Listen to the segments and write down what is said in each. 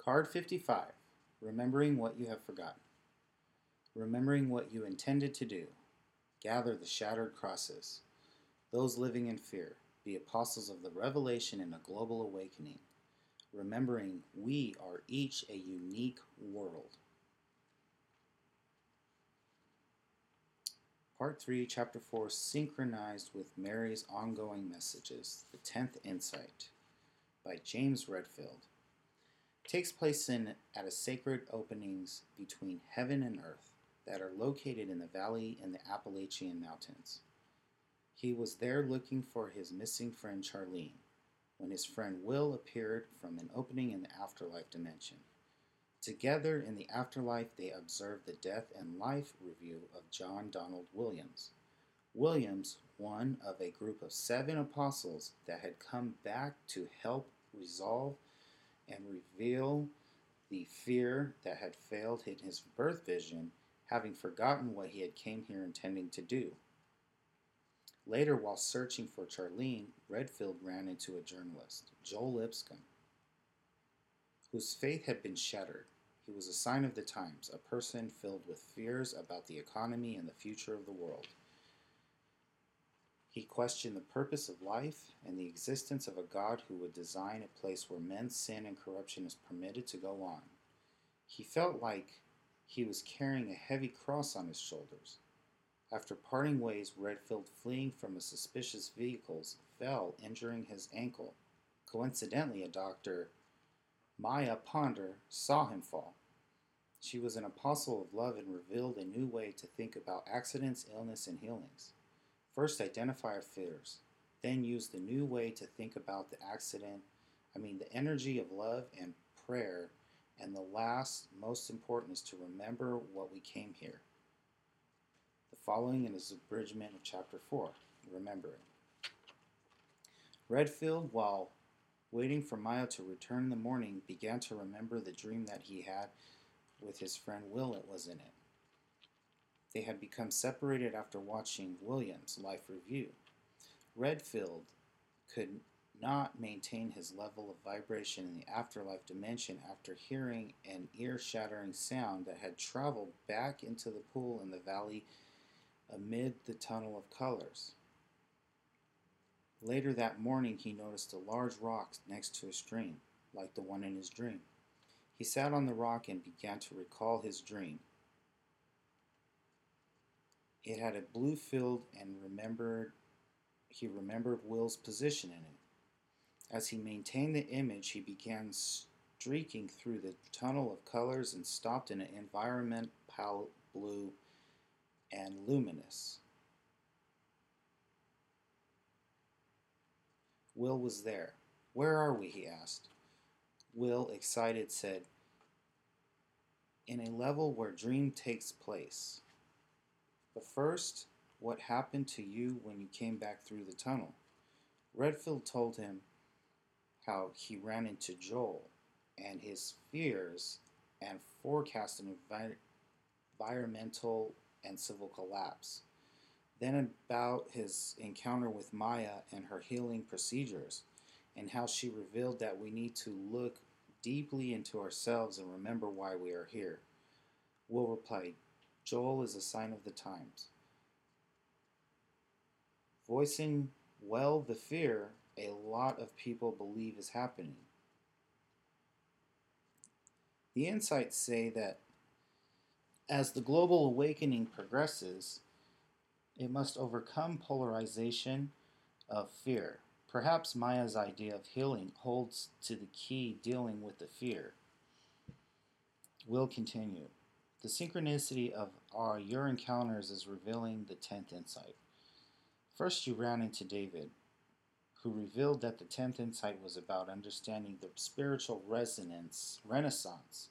Card 55. Remembering what you have forgotten. Remembering what you intended to do. Gather the shattered crosses. Those living in fear. Be apostles of the revelation in a global awakening. Remembering we are each a unique world. Part 3, Chapter 4, synchronized with Mary's ongoing messages. The 10th Insight by James Redfield. Takes place at a sacred openings between heaven and earth that are located in the valley in the Appalachian Mountains. He was there looking for his missing friend Charlene when his friend Will appeared from an opening in the afterlife dimension. Together in the afterlife, they observed the death and life review of John Donald Williams. Williams, one of a group of 7 apostles that had come back to help resolve and reveal the fear that had failed in his birth vision, having forgotten what he had came here intending to do. Later, while searching for Charlene, Redfield ran into a journalist, Joel Lipscomb, whose faith had been shattered. He was a sign of the times, a person filled with fears about the economy and the future of the world. He questioned the purpose of life and the existence of a God who would design a place where men's sin and corruption is permitted to go on. He felt like he was carrying a heavy cross on his shoulders. After parting ways, Redfield, fleeing from a suspicious vehicle, fell, injuring his ankle. Coincidentally, a doctor, Maya Ponder, saw him fall. She was an apostle of love and revealed a new way to think about accidents, illness, and healings. First, identify our fears, then use the new way to think about the the energy of love and prayer, and the last, most important, is to remember what we came here. The following is an abridgment of Chapter 4, Remembering. Redfield, while waiting for Maya to return in the morning, began to remember the dream that he had with his friend Will. It was in it. They had become separated after watching Williams' life review. Redfield could not maintain his level of vibration in the afterlife dimension after hearing an ear-shattering sound that had traveled back into the pool in the valley amid the tunnel of colors. Later that morning, he noticed a large rock next to a stream, like the one in his dream. He sat on the rock and began to recall his dream. It had a blue field, and he remembered Will's position in it. As he maintained the image, he began streaking through the tunnel of colors and stopped in an environment pale blue and luminous. Will was there. "Where are we?" he asked. Will, excited, said, "In a level where dream takes place. But first, what happened to you when you came back through the tunnel?" Redfield told him how he ran into Joel and his fears and forecast an environmental and civil collapse. Then about his encounter with Maya and her healing procedures, and how she revealed that we need to look deeply into ourselves and remember why we are here. Will replied, "Joel is a sign of the times." Voicing well the fear a lot of people believe is happening. The insights say that as the global awakening progresses, it must overcome polarization of fear. Perhaps Maya's idea of healing holds to the key dealing with the fear. Will continue. The synchronicity of your encounters is revealing the 10th insight. First, you ran into David, who revealed that the 10th insight was about understanding the spiritual renaissance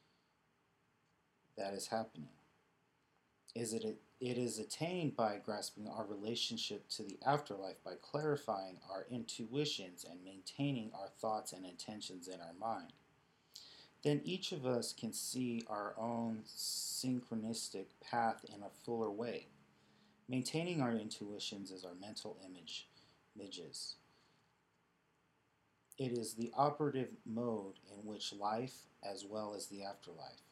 that is happening. It is attained by grasping our relationship to the afterlife by clarifying our intuitions and maintaining our thoughts and intentions in our mind. Then each of us can see our own synchronistic path in a fuller way. Maintaining our intuitions is our mental images. It is the operative mode in which life, as well as the afterlife.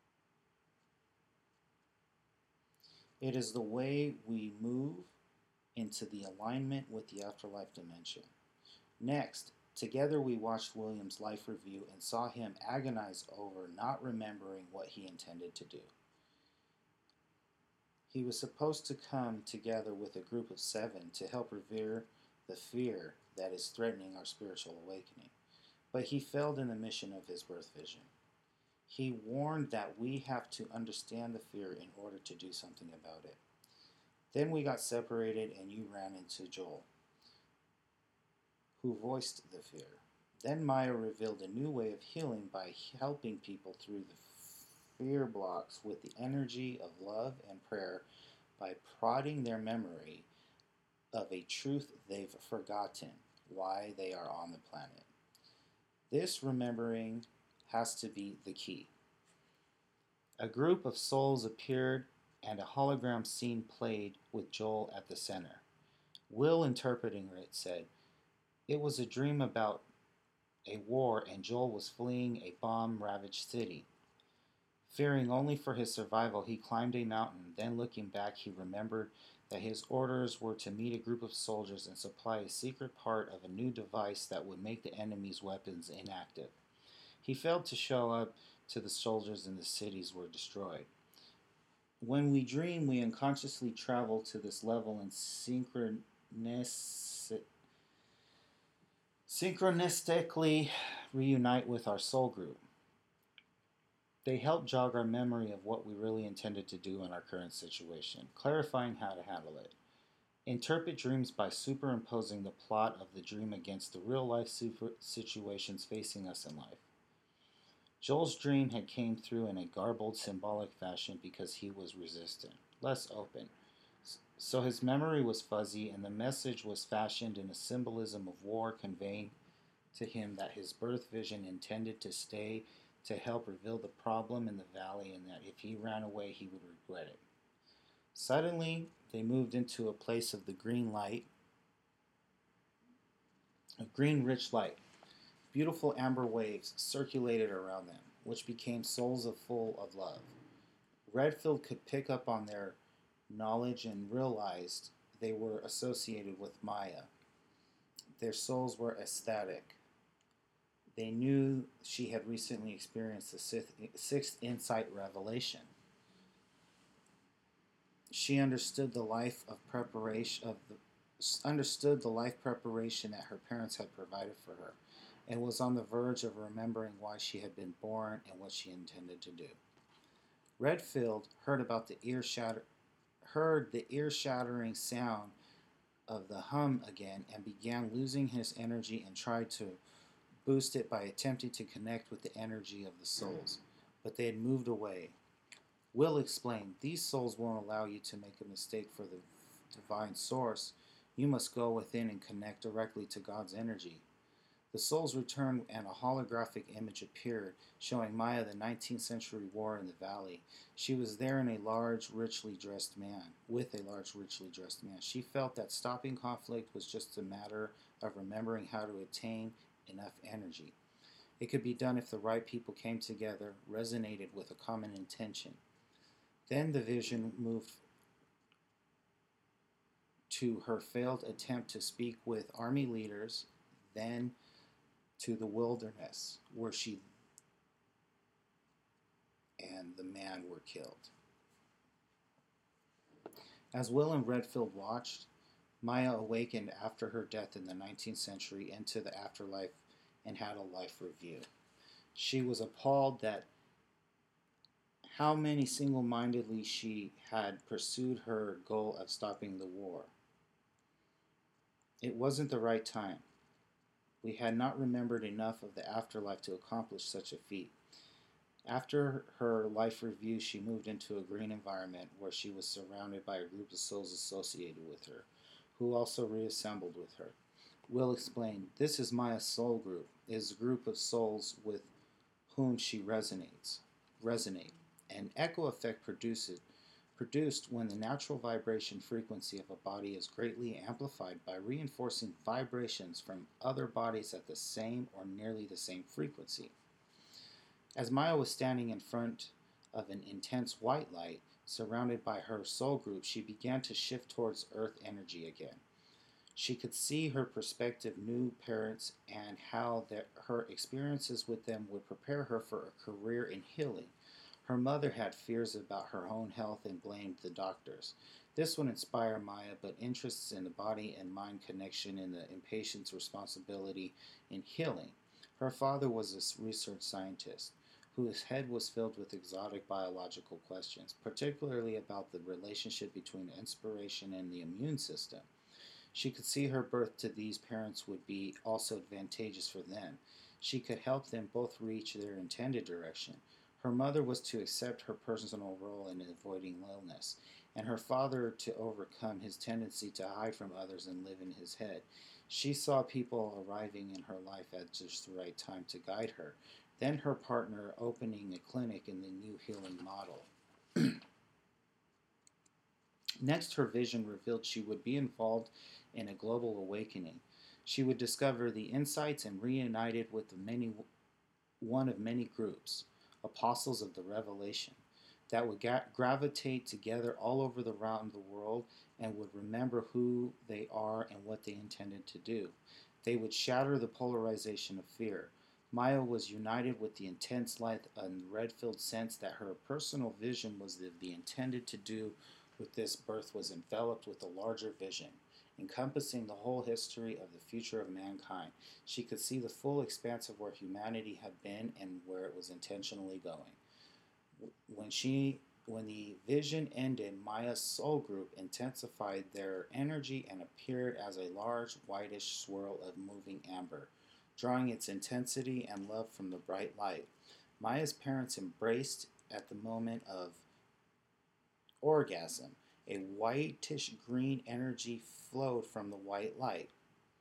It is the way we move into the alignment with the afterlife dimension. Next, together we watched William's life review and saw him agonize over not remembering what he intended to do. He was supposed to come together with a group of 7 to help revere the fear that is threatening our spiritual awakening, but he failed in the mission of his birth vision. He warned that we have to understand the fear in order to do something about it. Then we got separated and you ran into Joel, who voiced the fear. Then Maya revealed a new way of healing by helping people through the fear blocks with the energy of love and prayer by prodding their memory of a truth they've forgotten, why they are on the planet. This remembering has to be the key. A group of souls appeared and a hologram scene played with Joel at the center. Will, interpreting it, said, "It was a dream about a war and Joel was fleeing a bomb-ravaged city. Fearing only for his survival, he climbed a mountain. Then looking back, he remembered that his orders were to meet a group of soldiers and supply a secret part of a new device that would make the enemy's weapons inactive. He failed to show up to the soldiers and the cities were destroyed. When we dream, we unconsciously travel to this level and synchronistically reunite with our soul group. They help jog our memory of what we really intended to do in our current situation, clarifying how to handle it. Interpret dreams by superimposing the plot of the dream against the real-life situations facing us in life. Joel's dream had came through in a garbled, symbolic fashion because he was resistant, less open. So his memory was fuzzy, and the message was fashioned in a symbolism of war, conveying to him that his birth vision intended to stay to help reveal the problem in the valley, and that if he ran away, he would regret it. Suddenly, they moved into a place of the green light, of green rich light. Beautiful amber waves circulated around them, which became souls full of love. Redfield could pick up on their knowledge and realized they were associated with Maya. Their souls were ecstatic. They knew she had recently experienced the sixth insight revelation. She understood the life preparation that her parents had provided for her, and was on the verge of remembering why she had been born and what she intended to do. Redfield heard the ear-shattering sound of the hum again and began losing his energy and tried to boost it by attempting to connect with the energy of the souls, but they had moved away. Will explained, "These souls won't allow you to make a mistake for the divine source. You must go within and connect directly to God's energy." The souls returned and a holographic image appeared, showing Maya the 19th century war in the valley. She was there in with a large, richly dressed man. She felt that stopping conflict was just a matter of remembering how to attain enough energy. It could be done if the right people came together, resonated with a common intention. Then the vision moved to her failed attempt to speak with army leaders, then to the wilderness, where she and the man were killed. As Will and Redfield watched, Maya awakened after her death in the 19th century into the afterlife and had a life review. She was appalled that how many single-mindedly she had pursued her goal of stopping the war. It wasn't the right time. We had not remembered enough of the afterlife to accomplish such a feat. After her life review, she moved into a green environment where she was surrounded by a group of souls associated with her, who also reassembled with her. Will explained, "This is Maya's soul group. It is a group of souls with whom she resonate. An echo effect produced when the natural vibration frequency of a body is greatly amplified by reinforcing vibrations from other bodies at the same or nearly the same frequency. As Maya was standing in front of an intense white light, surrounded by her soul group, she began to shift towards earth energy again. She could see her prospective new parents and how her experiences with them would prepare her for a career in healing. Her mother had fears about her own health and blamed the doctors. This would inspire Maya, but interests in the body and mind connection and the impatient's responsibility in healing. Her father was a research scientist whose head was filled with exotic biological questions, particularly about the relationship between inspiration and the immune system. She could see her birth to these parents would be also advantageous for them. She could help them both reach their intended direction. Her mother was to accept her personal role in avoiding illness, and her father to overcome his tendency to hide from others and live in his head. She saw people arriving in her life at just the right time to guide her. Then her partner opening a clinic in the new healing model. Next, her vision revealed she would be involved in a global awakening. She would discover the insights and reunited with one of many groups, apostles of the revelation, that would gravitate together all over around the world and would remember who they are and what they intended to do. They would shatter the polarization of fear. Maya was united with the intense light and red-filled sense that her personal vision was the intended to do with this birth was enveloped with a larger vision, encompassing the whole history of the future of mankind. She could see the full expanse of where humanity had been and where it was intentionally going. When the vision ended, Maya's soul group intensified their energy and appeared as a large whitish swirl of moving amber, drawing its intensity and love from the bright light. Maya's parents embraced at the moment of orgasm. A whitish green energy flowed from the white light,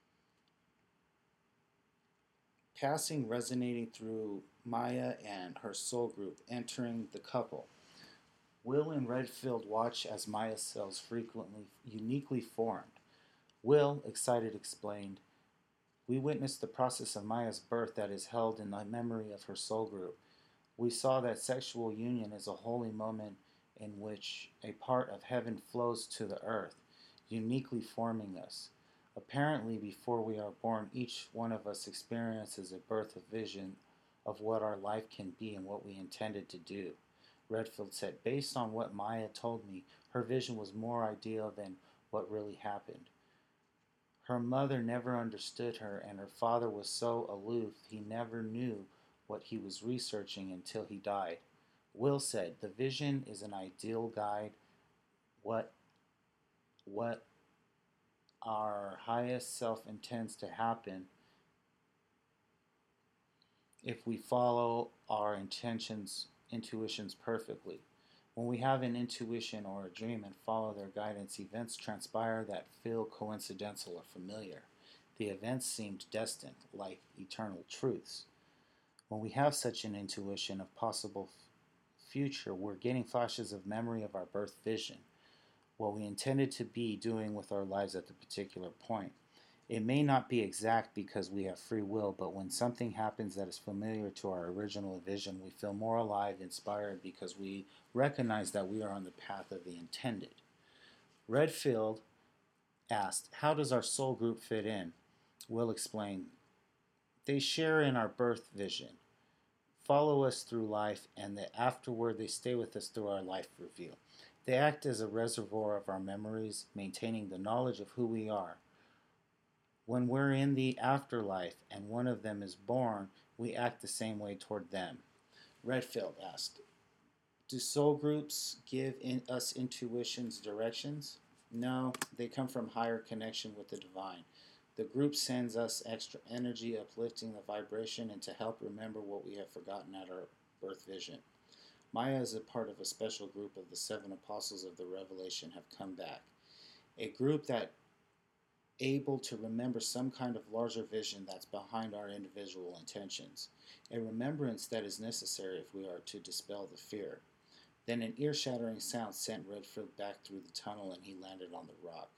passing, resonating through Maya and her soul group, entering the couple. Will and Redfield watched as Maya's cells frequently uniquely formed. Will, excited, explained, "We witnessed the process of Maya's birth that is held in the memory of her soul group. We saw that sexual union is a holy moment in which a part of heaven flows to the earth, uniquely forming us. Apparently, before we are born, each one of us experiences a birth of vision of what our life can be and what we intended to do." Redfield said, "Based on what Maya told me, her vision was more ideal than what really happened. Her mother never understood her, and her father was so aloof he never knew what he was researching until he died." Will said, "The vision is an ideal guide. What our highest self intends to happen if we follow our intuitions perfectly. When we have an intuition or a dream and follow their guidance, events transpire that feel coincidental or familiar. The events seemed destined, like eternal truths. When we have such an intuition of possible future, we're getting flashes of memory of our birth vision, what we intended to be doing with our lives at the particular point. It may not be exact because we have free will, but when something happens that is familiar to our original vision, we feel more alive, inspired, because we recognize that we are on the path of the intended." Redfield asked, "How does our soul group fit in?" Will explained, "They share in our birth vision, follow us through life, and that afterward they stay with us through our life review. They act as a reservoir of our memories, maintaining the knowledge of who we are. When we're in the afterlife and one of them is born, we act the same way toward them." Redfield asked, "Do soul groups give us intuitions, directions?" "No, they come from higher connection with the divine. The group sends us extra energy, uplifting the vibration, and to help remember what we have forgotten at our birth vision. Maya is a part of a special group of the 7 apostles of the revelation have come back. A group that able to remember some kind of larger vision that's behind our individual intentions. A remembrance that is necessary if we are to dispel the fear. Then an ear-shattering sound sent Redfield back through the tunnel and he landed on the rock.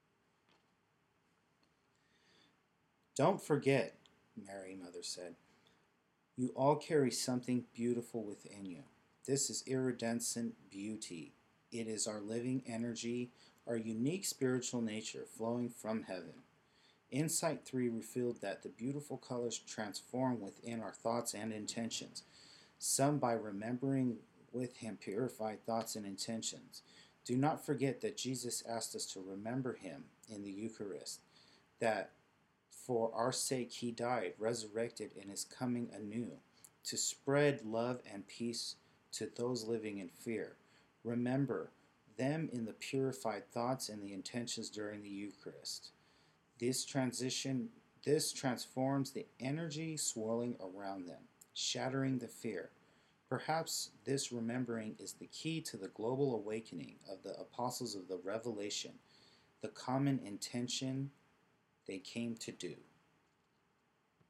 "Don't forget," Mary Mother said, "you all carry something beautiful within you. This is iridescent beauty. It is our living energy, our unique spiritual nature flowing from heaven." Insight 3 revealed that the beautiful colors transform within our thoughts and intentions, some by remembering with Him purified thoughts and intentions. Do not forget that Jesus asked us to remember Him in the Eucharist, that for our sake He died, resurrected, and is coming anew, to spread love and peace to those living in fear. Remember them in the purified thoughts and the intentions during the Eucharist. This transforms the energy swirling around them, shattering the fear. Perhaps this remembering is the key to the global awakening of the apostles of the Revelation, the common intention they came to do.